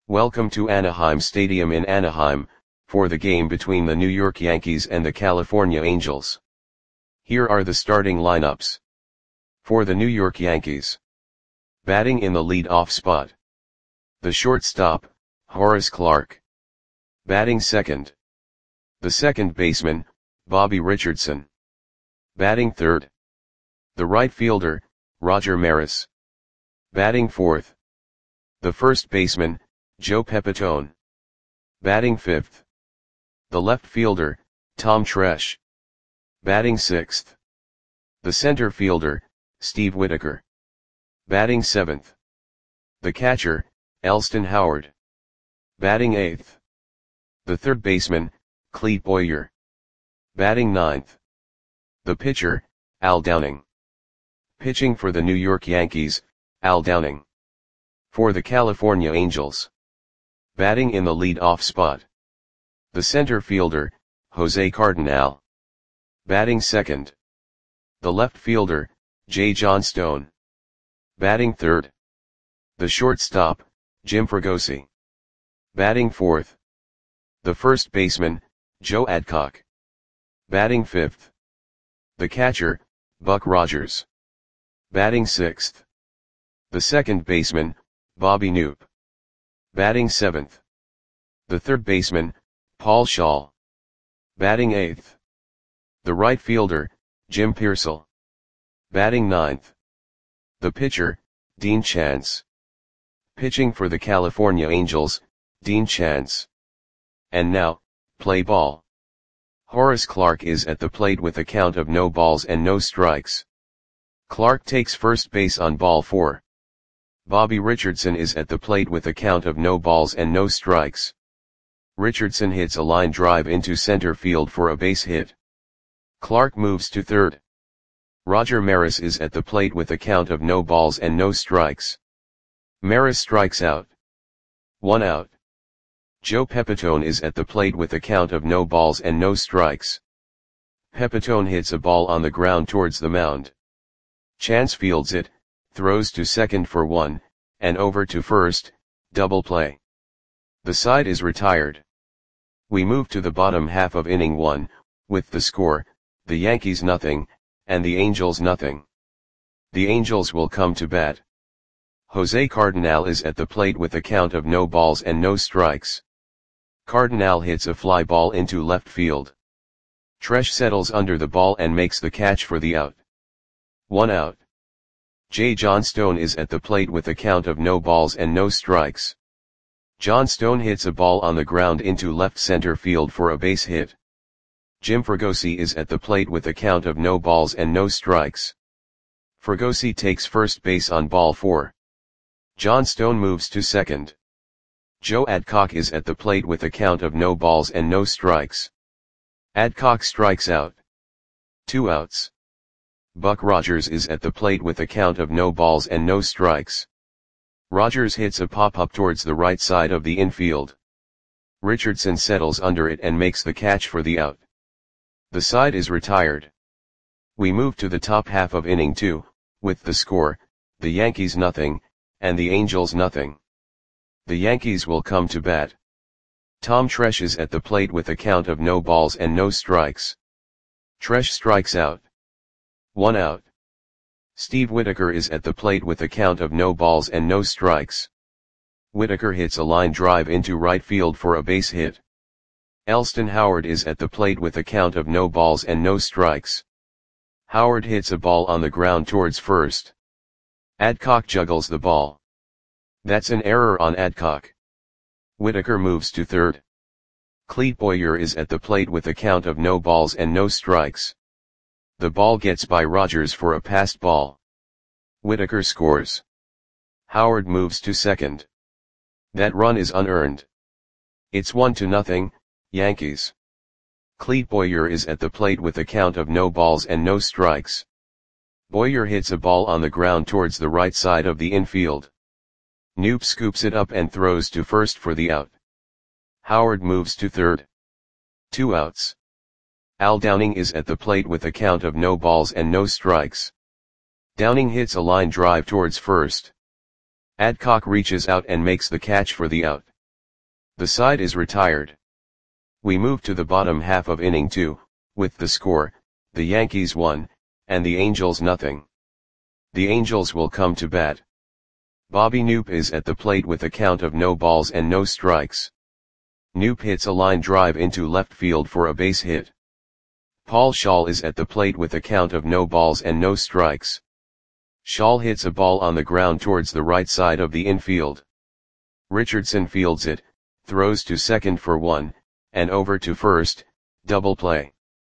Welcome to Anaheim Stadium in Anaheim, for the game between the New York Yankees and the California Angels. Here are the starting lineups. For the New York Yankees. Batting in the lead-off spot. The shortstop, Horace Clarke. Batting second. The second baseman, Bobby Richardson. Batting third. The right fielder, Roger Maris. Batting fourth. The first baseman, Joe Pepitone. Batting fifth. The left fielder, Tom Tresh. Batting sixth. The center fielder, Steve Whitaker. Batting seventh. The catcher, Elston Howard. Batting eighth. The third baseman, Clete Boyer. Batting ninth. The pitcher, Al Downing. Pitching for the New York Yankees, Al Downing. For the California Angels. Batting in the lead-off spot. The center fielder, Jose Cardenal. Batting second. The left fielder, Jay Johnstone. Batting third. The shortstop, Jim Fregosi. Batting fourth. The first baseman, Joe Adcock. Batting fifth. The catcher, Buck Rogers. Batting sixth. The second baseman, Bobby Knoop. Batting seventh. The third baseman, Paul Schaal. Batting eighth. The right fielder, Jim Piersall. Batting ninth. The pitcher, Dean Chance. Pitching for the California Angels, Dean Chance. And now, play ball. Horace Clarke is at the plate with a count of no balls and no strikes. Clarke takes first base on ball 4. Bobby Richardson is at the plate with a count of no balls and no strikes. Richardson hits a line drive into center field for a base hit. Clarke moves to third. Roger Maris is at the plate with a count of no balls and no strikes. Maris strikes out. 1 out. Joe Pepitone is at the plate with a count of no balls and no strikes. Pepitone hits a ball on the ground towards the mound. Chance fields it, throws to second for 1, and over to first, double play. The side is retired. We move to the bottom half of inning 1, with the score, the Yankees nothing, and the Angels nothing. The Angels will come to bat. Jose Cardenal is at the plate with a count of no balls and no strikes. Cardenal hits a fly ball into left field. Tresh settles under the ball and makes the catch for the out. 1 out. Jay Johnstone is at the plate with a count of no balls and no strikes. Johnstone hits a ball on the ground into left center field for a base hit. Jim Fregosi is at the plate with a count of no balls and no strikes. Fregosi takes first base on ball 4. Johnstone moves to second. Joe Adcock is at the plate with a count of no balls and no strikes. Adcock strikes out. 2 outs. Buck Rogers is at the plate with a count of no balls and no strikes. Rogers hits a pop-up towards the right side of the infield. Richardson settles under it and makes the catch for the out. The side is retired. We move to the top half of inning 2, with the score, the Yankees nothing, and the Angels nothing. The Yankees will come to bat. Tom Tresh is at the plate with a count of no balls and no strikes. Tresh strikes out. 1 out. Steve Whitaker is at the plate with a count of no balls and no strikes. Whitaker hits a line drive into right field for a base hit. Elston Howard is at the plate with a count of no balls and no strikes. Howard hits a ball on the ground towards first. Adcock juggles the ball. That's an error on Adcock. Whitaker moves to third. Clete Boyer is at the plate with a count of no balls and no strikes. The ball gets by Rogers for a passed ball. Whitaker scores. Howard moves to second. That run is unearned. It's 1-0, Yankees. Clete Boyer is at the plate with a count of no balls and no strikes. Boyer hits a ball on the ground towards the right side of the infield. Knoop scoops it up and throws to first for the out. Howard moves to third. 2 outs. Al Downing is at the plate with a count of no balls and no strikes. Downing hits a line drive towards first. Adcock reaches out and makes the catch for the out. The side is retired. We move to the bottom half of inning 2, with the score, the Yankees 1, and the Angels nothing. The Angels will come to bat. Bobby Knoop is at the plate with a count of no balls and no strikes. Knoop hits a line drive into left field for a base hit. Paul Schaal is at the plate with a count of no balls and no strikes. Schaal hits a ball on the ground towards the right side of the infield. Richardson fields it, throws to second for 1, and over to first, double play.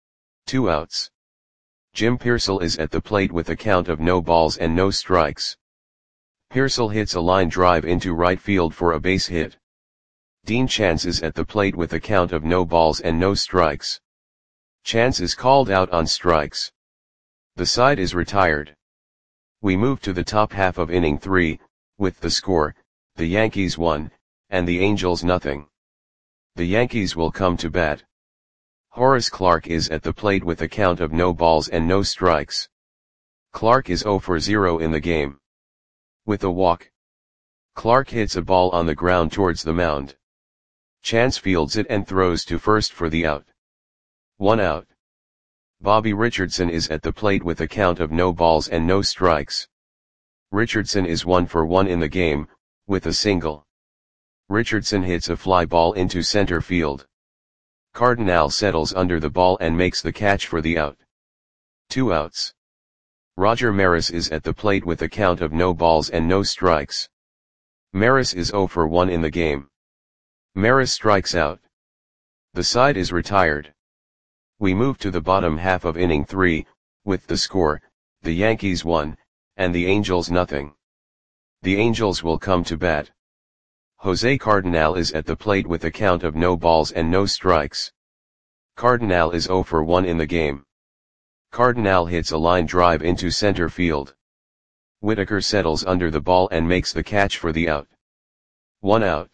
2 outs. Jim Piersall is at the plate with a count of no balls and no strikes. Piersall hits a line drive into right field for a base hit. Dean Chance is at the plate with a count of no balls and no strikes. Chance is called out on strikes. The side is retired. We move to the top half of inning 3, with the score, the Yankees 1, and the Angels nothing. The Yankees will come to bat. Horace Clarke is at the plate with a count of no balls and no strikes. Clarke is 0 for 0 in the game. With a walk, Clarke hits a ball on the ground towards the mound. Chance fields it and throws to first for the out. 1 out. Bobby Richardson is at the plate with a count of no balls and no strikes. Richardson is 1 for 1 in the game, with a single. Richardson hits a fly ball into center field. Cardinal settles under the ball and makes the catch for the out. 2 outs. Roger Maris is at the plate with a count of no balls and no strikes. Maris is 0 for 1 in the game. Maris strikes out. The side is retired. We move to the bottom half of inning 3, with the score, the Yankees 1, and the Angels nothing. The Angels will come to bat. Jose Cardinal is at the plate with a count of no balls and no strikes. Cardinal is 0 for 1 in the game. Cardinal hits a line drive into center field. Whitaker settles under the ball and makes the catch for the out. 1 out.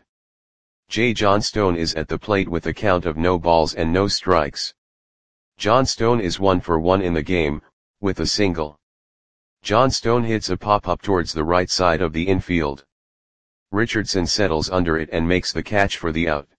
J. Johnstone is at the plate with a count of no balls and no strikes. Johnstone is 1 for 1 in the game, with a single. Johnstone hits a pop-up towards the right side of the infield. Richardson settles under it and makes the catch for the out.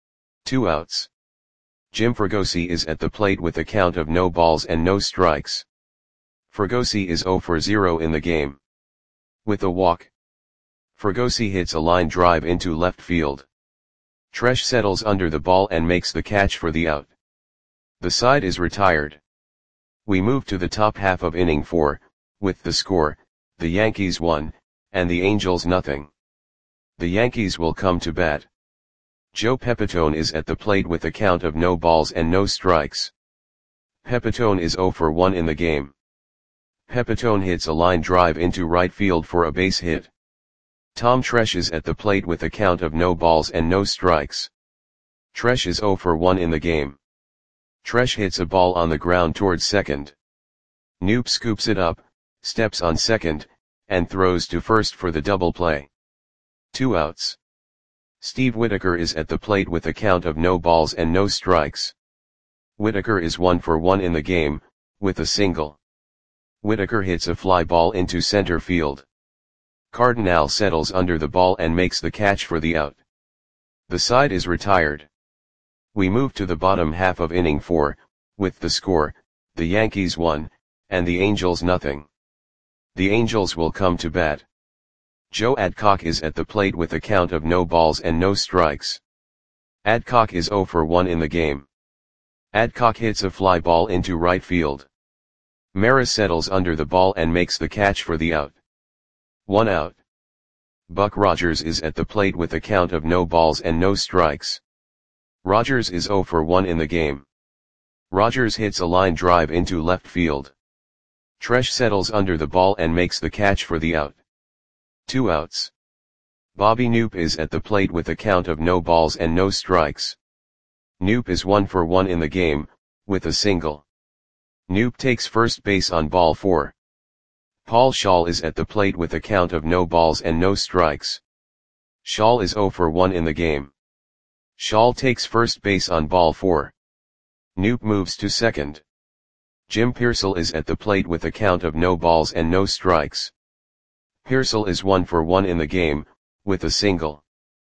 2 outs. Jim Fregosi is at the plate with a count of no balls and no strikes. Fregosi is 0 for 0 in the game. With a walk, Fregosi hits a line drive into left field. Tresh settles under the ball and makes the catch for the out. The side is retired. We move to the top half of inning 4, with the score, the Yankees 1, and the Angels nothing. The Yankees will come to bat. Joe Pepitone is at the plate with a count of no balls and no strikes. Pepitone is 0 for 1 in the game. Pepitone hits a line drive into right field for a base hit. Tom Tresh is at the plate with a count of no balls and no strikes. Tresh is 0 for 1 in the game. Tresh hits a ball on the ground towards second. Knoop scoops it up, steps on second, and throws to first for the double play. 2 outs. Steve Whitaker is at the plate with a count of no balls and no strikes. Whitaker is 1 for 1 in the game, with a single. Whitaker hits a fly ball into center field. Cardinal settles under the ball and makes the catch for the out. The side is retired. We move to the bottom half of inning 4, with the score, the Yankees 1, and the Angels nothing. The Angels will come to bat. Joe Adcock is at the plate with a count of no balls and no strikes. Adcock is 0 for 1 in the game. Adcock hits a fly ball into right field. Maris settles under the ball and makes the catch for the out. 1 out. Buck Rogers is at the plate with a count of no balls and no strikes. Rogers is 0 for 1 in the game. Rogers hits a line drive into left field. Tresh settles under the ball and makes the catch for the out. 2 outs. Bobby Knoop is at the plate with a count of no balls and no strikes. Knoop is 1 for 1 in the game, with a single. Knoop takes first base on ball 4. Paul Schaal is at the plate with a count of no balls and no strikes. Schaal is 0 for 1 in the game. Schaal takes first base on ball 4. Knoop moves to second. Jim Piersall is at the plate with a count of no balls and no strikes. Piersall is 1 for 1 in the game, with a single.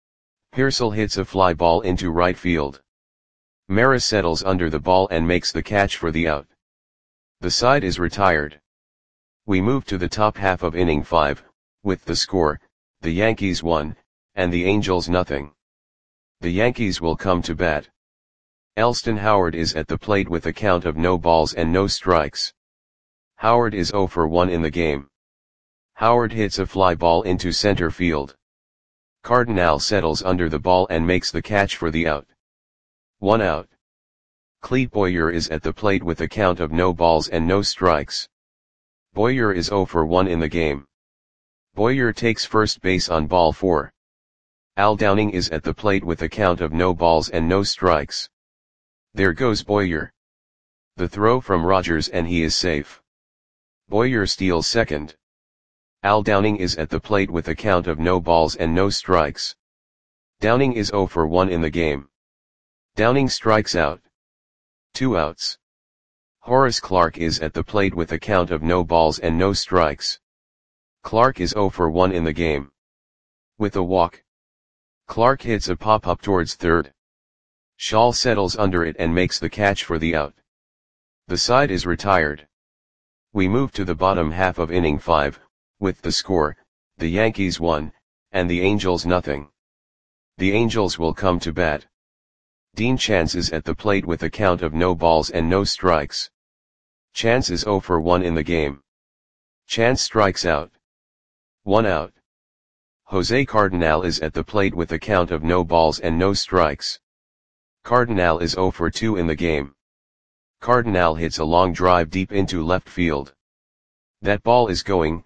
Pearsall hits a fly ball into right field. Maris settles under the ball and makes the catch for the out. The side is retired. We move to the top half of inning 5, with the score, the Yankees 1, and the Angels nothing. The Yankees will come to bat. Elston Howard is at the plate with a count of no balls and no strikes. Howard is 0 for 1 in the game. Howard hits a fly ball into center field. Cardinal settles under the ball and makes the catch for the out. 1 out. Clete Boyer is at the plate with a count of no balls and no strikes. Boyer is 0 for 1 in the game. Boyer takes first base on ball 4. Al Downing is at the plate with a count of no balls and no strikes. There goes Boyer. The throw from Rogers and he is safe. Boyer steals second. Al Downing is at the plate with a count of no balls and no strikes. Downing is 0 for 1 in the game. Downing strikes out. 2 outs. Horace Clarke is at the plate with a count of no balls and no strikes. Clarke is 0 for 1 in the game. With a walk. Clarke hits a pop-up towards third. Schall settles under it and makes the catch for the out. The side is retired. We move to the bottom half of inning 5, with the score, the Yankees 1, and the Angels nothing. The Angels will come to bat. Dean Chance is at the plate with a count of no balls and no strikes. Chance is 0 for 1 in the game. Chance strikes out. 1 out. Jose Cardinal is at the plate with a count of no balls and no strikes. Cardinal is 0 for 2 in the game. Cardinal hits a long drive deep into left field. That ball is gone.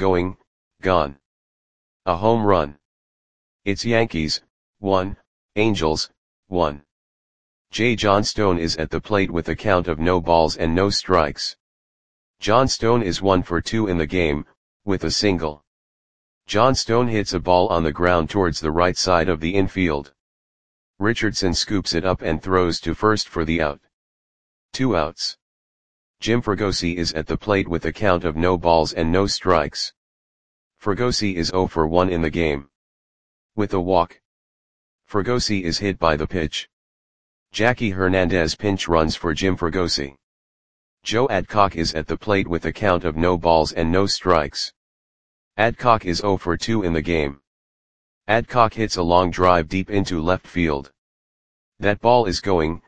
A home run. It's Yankees, 1, Angels, 1. J. Johnstone is at the plate with a count of no balls and no strikes. Johnstone is 1 for 2 in the game, with a single. Johnstone hits a ball on the ground towards the right side of the infield. Richardson scoops it up and throws to first for the out. 2 outs. Jim Fregosi is at the plate with a count of no balls and no strikes. Fregosi is 0 for 1 in the game. With a walk. Fregosi is hit by the pitch. Jackie Hernandez pinch runs for Jim Fregosi. Joe Adcock is at the plate with a count of no balls and no strikes. Adcock is 0 for 2 in the game. Adcock hits a long drive deep into left field. That ball is gone.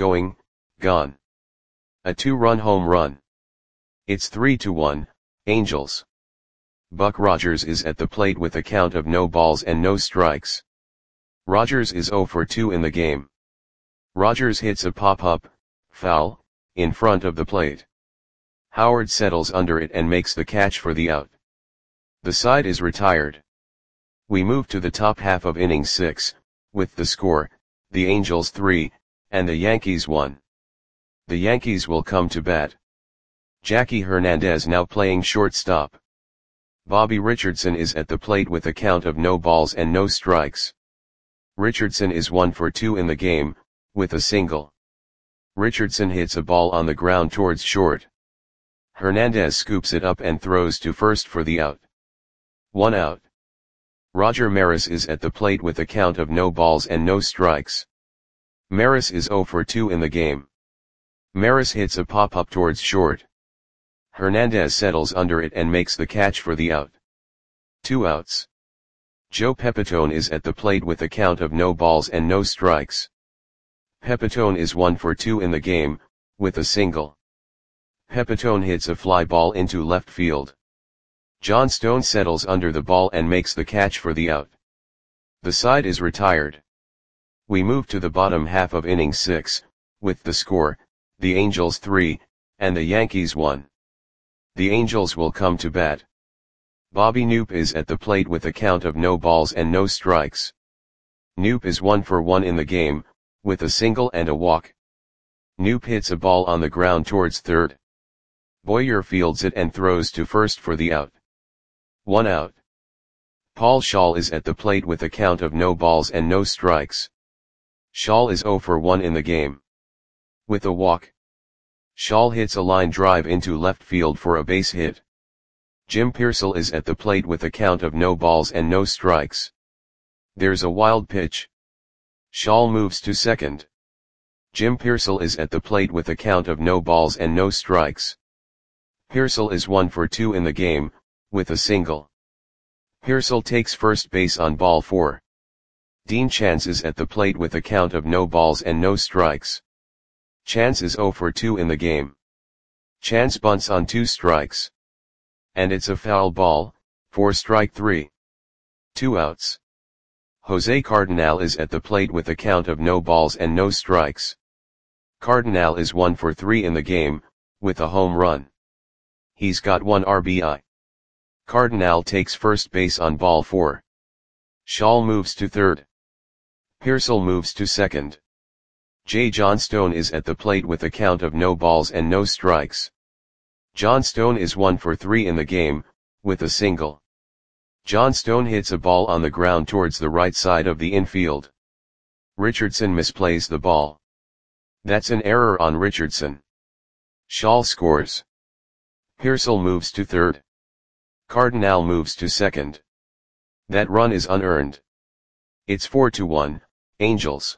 A 2-run home run. It's 3-1, Angels. Buck Rogers is at the plate with a count of no balls and no strikes. Rogers is 0 for 2 in the game. Rogers hits a pop-up, foul, in front of the plate. Howard settles under it and makes the catch for the out. The side is retired. We move to the top half of inning 6, with the score, the Angels 3, and the Yankees 1. The Yankees will come to bat. Jackie Hernandez now playing shortstop. Bobby Richardson is at the plate with a count of no balls and no strikes. Richardson is 1 for 2 in the game, with a single. Richardson hits a ball on the ground towards short. Hernandez scoops it up and throws to first for the out. 1 out. Roger Maris is at the plate with a count of no balls and no strikes. Maris is 0 for 2 in the game. Maris hits a pop-up towards short. Hernandez settles under it and makes the catch for the out. 2 outs. Joe Pepitone is at the plate with a count of no balls and no strikes. Pepitone is 1 for 2 in the game, with a single. Pepitone hits a fly ball into left field. Johnstone settles under the ball and makes the catch for the out. The side is retired. We move to the bottom half of inning 6, with the score, the Angels 3, and the Yankees 1. The Angels will come to bat. Bobby Knoop is at the plate with a count of no balls and no strikes. Knoop is 1 for 1 in the game, with a single and a walk. Knoop hits a ball on the ground towards third. Boyer fields it and throws to first for the out. 1 out. Paul Schall is at the plate with a count of no balls and no strikes. Schall is 0 for 1 in the game. With a walk. Schall hits a line drive into left field for a base hit. Jim Pearsall is at the plate with a count of no balls and no strikes. There's a wild pitch. Shaw moves to second. Jim Pearsall is at the plate with a count of no balls and no strikes. Pearsall is 1 for 2 in the game, with a single. Pearsall takes first base on ball 4. Dean Chance is at the plate with a count of no balls and no strikes. Chance is 0 for 2 in the game. Chance bunts on 2 strikes. And it's a foul ball, for strike 3. 2 outs. Jose Cardinal is at the plate with a count of no balls and no strikes. Cardinal is 1 for 3 in the game, with a home run. He's got 1 RBI. Cardinal takes first base on ball 4. Shaw moves to third. Pearsall moves to second. J. Johnstone is at the plate with a count of no balls and no strikes. Johnstone is 1 for 3 in the game, with a single. Johnstone hits a ball on the ground towards the right side of the infield. Richardson misplays the ball. That's an error on Richardson. Shaw scores. Pearsall moves to third. Cardinal moves to second. That run is unearned. It's 4-1, Angels.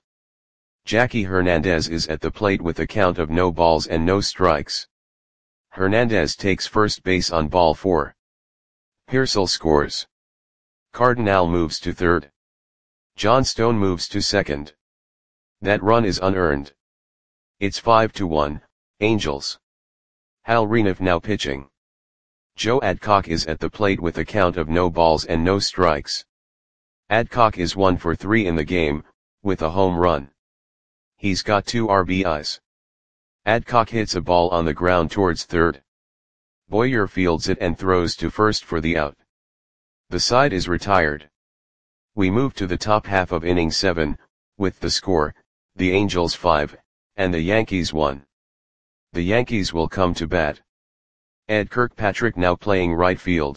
Jackie Hernandez is at the plate with a count of no balls and no strikes. Hernandez takes first base on ball 4. Pearsall scores. Cardinal moves to third. Johnstone moves to second. That run is unearned. It's 5-1, Angels. Hal Reniff now pitching. Joe Adcock is at the plate with a count of no balls and no strikes. Adcock is 1 for 3 in the game, with a home run. He's got 2 RBIs. Adcock hits a ball on the ground towards third. Boyer fields it and throws to first for the out. The side is retired. We move to the top half of inning 7, with the score, the Angels 5, and the Yankees 1. The Yankees will come to bat. Ed Kirkpatrick now playing right field.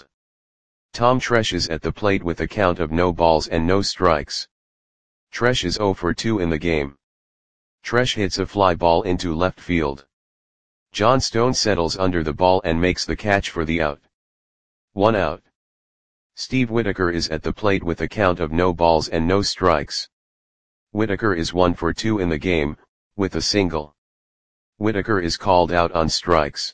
Tom Tresh is at the plate with a count of no balls and no strikes. Tresh is 0 for 2 in the game. Tresh hits a fly ball into left field. Johnstone settles under the ball and makes the catch for the out. 1 out. Steve Whitaker is at the plate with a count of no balls and no strikes. Whitaker is 1 for 2 in the game, with a single. Whitaker is called out on strikes.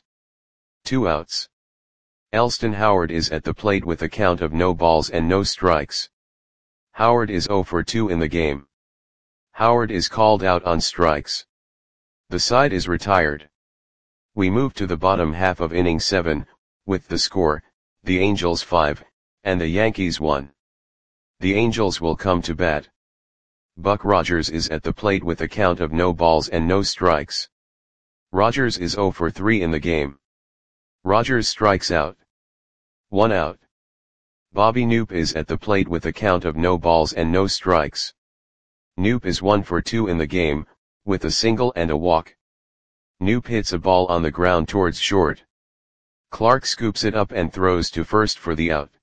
2 outs. Elston Howard is at the plate with a count of no balls and no strikes. Howard is 0 for 2 in the game. Howard is called out on strikes. The side is retired. We move to the bottom half of inning 7, with the score, the Angels 5, and the Yankees 1. The Angels will come to bat. Buck Rogers is at the plate with a count of no balls and no strikes. Rogers is 0 for 3 in the game. Rogers strikes out. 1 out. Bobby Knoop is at the plate with a count of no balls and no strikes. Knoop is 1 for 2 in the game, with a single and a walk. Knoop hits a ball on the ground towards short. Clark scoops it up and throws to first for the out.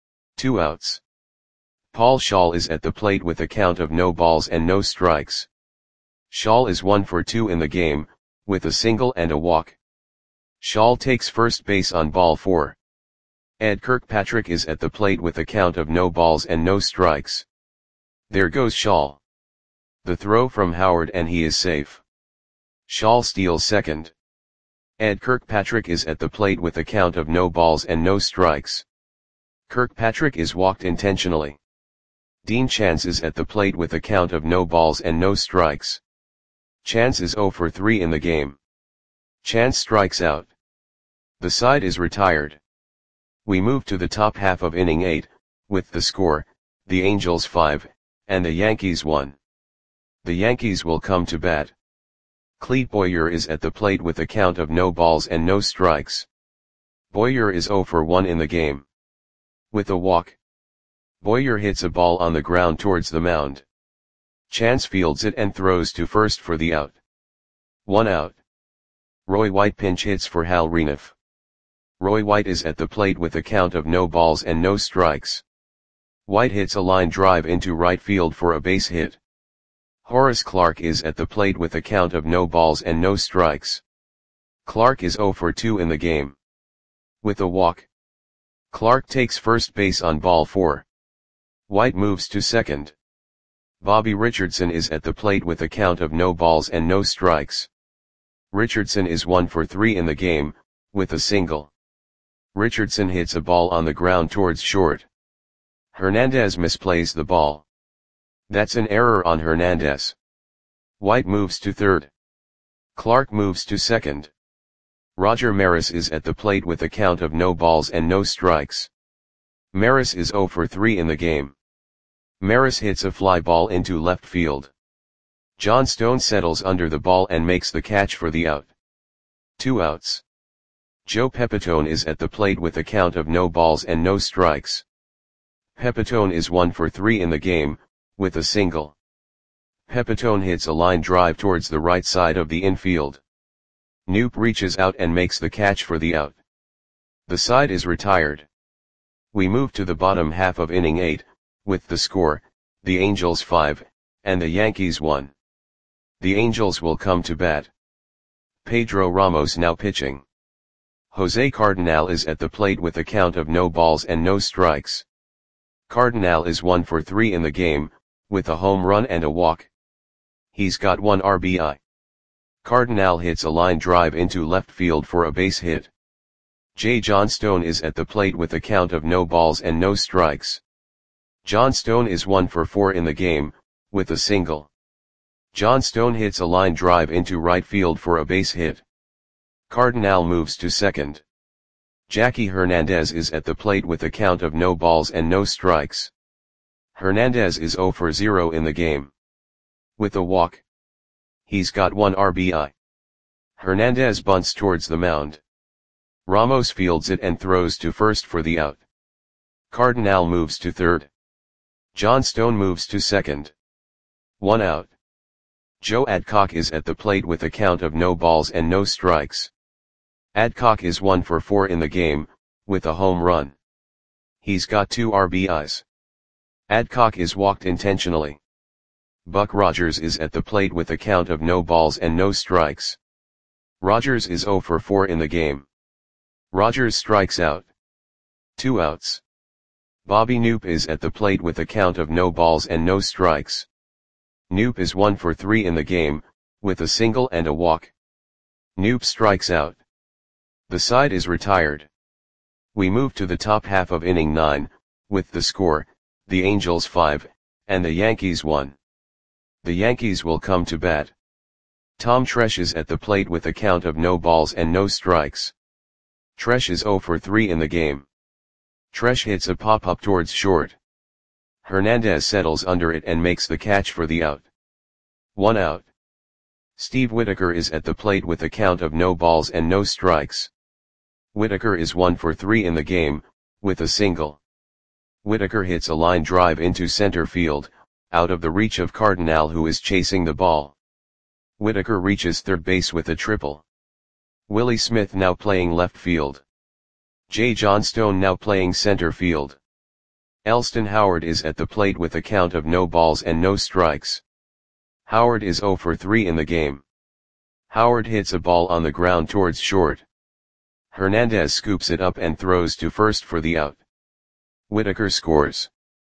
2 outs. Paul Schaal is at the plate with a count of no balls and no strikes. Schaal is 1 for 2 in the game, with a single and a walk. Schaal takes first base on ball 4. Ed Kirkpatrick is at the plate with a count of no balls and no strikes. There goes Schaal. The throw from Howard and he is safe. Schaal steals second. Ed Kirkpatrick is at the plate with a count of no balls and no strikes. Kirkpatrick is walked intentionally. Dean Chance is at the plate with a count of no balls and no strikes. Chance is 0 for 3 in the game. Chance strikes out. The side is retired. We move to the top half of inning 8, with the score, the Angels 5, and the Yankees 1. The Yankees will come to bat. Clete Boyer is at the plate with a count of no balls and no strikes. Boyer is 0 for 1 in the game. With a walk. Boyer hits a ball on the ground towards the mound. Chance fields it and throws to first for the out. 1 out. Roy White pinch hits for Hal Reniff. Roy White is at the plate with a count of no balls and no strikes. White hits a line drive into right field for a base hit. Horace Clarke is at the plate with a count of no balls and no strikes. Clarke is 0 for 2 in the game. With a walk. Clarke takes first base on ball 4. White moves to second. Bobby Richardson is at the plate with a count of no balls and no strikes. Richardson is 1 for 3 in the game, with a single. Richardson hits a ball on the ground towards short. Hernandez misplays the ball. That's an error on Hernandez. White moves to third. Clark moves to second. Roger Maris is at the plate with a count of no balls and no strikes. Maris is 0 for 3 in the game. Maris hits a fly ball into left field. John Stone settles under the ball and makes the catch for the out. 2 outs. Joe Pepitone is at the plate with a count of no balls and no strikes. Pepitone is 1 for 3 in the game, with a single. Pepitone hits a line drive towards the right side of the infield. Knoop reaches out and makes the catch for the out. The side is retired. We move to the bottom half of inning 8, with the score, the Angels 5, and the Yankees 1. The Angels will come to bat. Pedro Ramos now pitching. Jose Cardenal is at the plate with a count of no balls and no strikes. Cardenal is 1 for 3 in the game, with a home run and a walk. He's got 1 RBI. Cardenal hits a line drive into left field for a base hit. J. John Stone is at the plate with a count of no balls and no strikes. John Stone is 1 for 4 in the game, with a single. John Stone hits a line drive into right field for a base hit. Cardenal moves to second. Jackie Hernandez is at the plate with a count of no balls and no strikes. Hernandez is 0 for 0 in the game. With a walk. He's got 1 RBI. Hernandez bunts towards the mound. Ramos fields it and throws to first for the out. Cardenal moves to third. John Stone moves to second. 1 out. Joe Adcock is at the plate with a count of no balls and no strikes. Adcock is 1 for 4 in the game, with a home run. He's got 2 RBIs. Adcock is walked intentionally. Buck Rogers is at the plate with a count of no balls and no strikes. Rogers is 0 for 4 in the game. Rogers strikes out. 2 outs. Bobby Knoop is at the plate with a count of no balls and no strikes. Knoop is 1 for 3 in the game, with a single and a walk. Knoop strikes out. The side is retired. We move to the top half of inning 9, with the score, the Angels 5, and the Yankees 1. The Yankees will come to bat. Tom Tresh is at the plate with a count of no balls and no strikes. Tresh is 0 for 3 in the game. Tresh hits a pop-up towards short. Hernandez settles under it and makes the catch for the out. 1 out. Steve Whitaker is at the plate with a count of no balls and no strikes. Whitaker is 1 for 3 in the game, with a single. Whitaker hits a line drive into center field, out of the reach of Cardenal who is chasing the ball. Whitaker reaches third base with a triple. Willie Smith now playing left field. J. John Stone now playing center field. Elston Howard is at the plate with a count of no balls and no strikes. Howard is 0 for 3 in the game. Howard hits a ball on the ground towards short. Hernandez scoops it up and throws to first for the out. Whitaker scores.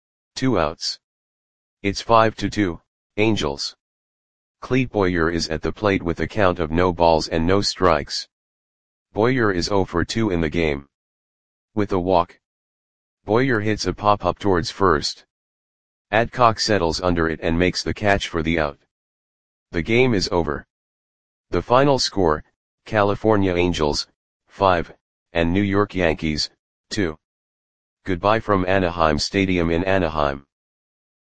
2 outs. It's 5-2, Angels. Clete Boyer is at the plate with a count of no balls and no strikes. Boyer is 0 for 2 in the game. With a walk. Boyer hits a pop-up towards first. Adcock settles under it and makes the catch for the out. The game is over. The final score, California Angels, 5, and New York Yankees, 2. Goodbye from Anaheim Stadium in Anaheim.